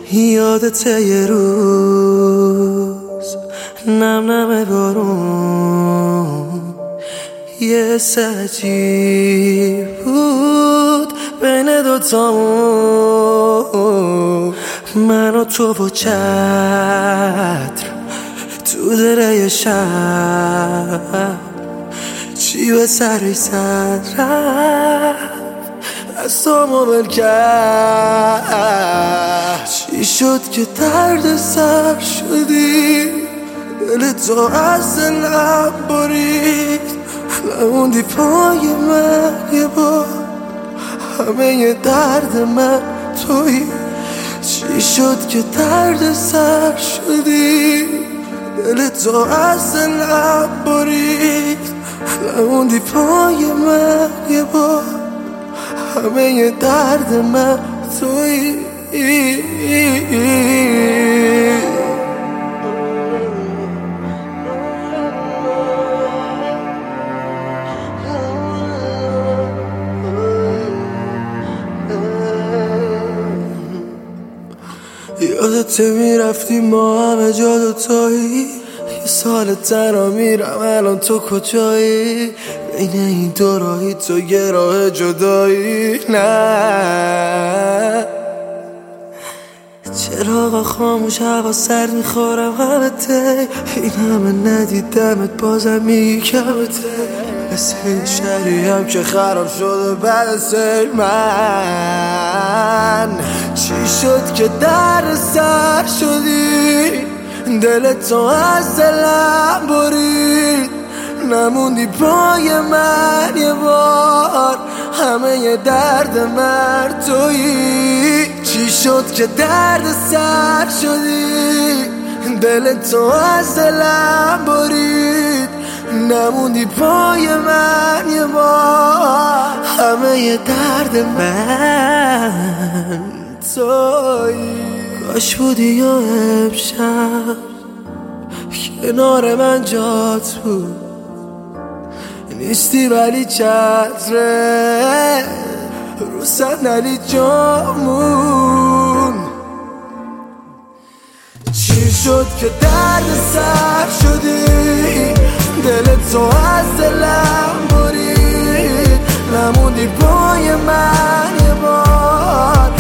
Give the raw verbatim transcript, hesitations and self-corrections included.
یادته یه روز نم نم بارون یه سجی بود بین دوتامون، من و تو و چتر تو دره شب چی به سری سر رفت از تو مبل کرد. چی شد که درد سر شدی، دل تو از دلم برید، نموندی پای من یه بار، همه ی درد من تویی. چی شد که درد سر شدی، دل تو از دلم برید، نموندی پای من یه بار، همه ی درد من تویی. یادته میرفتی ما همه جا دوتایی، یه سال تنها میرم الان تو کجایی، بین این دو راهی تو یه راه جدایی. نه چراغا خاموش هوا سرد میخورم همته، این همه ندیدمت بازم میگی کمته، مثل این شهری هم که خراب شده بعد از من. چی شد که در سر شدی، دل تو از دلم برید، نموندی پای من یه بار، همه ی درد من تویی. چی شد که درد سر شدی، دل تو از دلم برید، نموندی پای من یه بار، همه ی درد من تویی. کاش بودی یا امشب کنار من جات بود، نیستی ولی چتره رو صندلی جامون. چی شد که درد سر شدی، دل تو از دلم برید، نموندی پای من یه بار،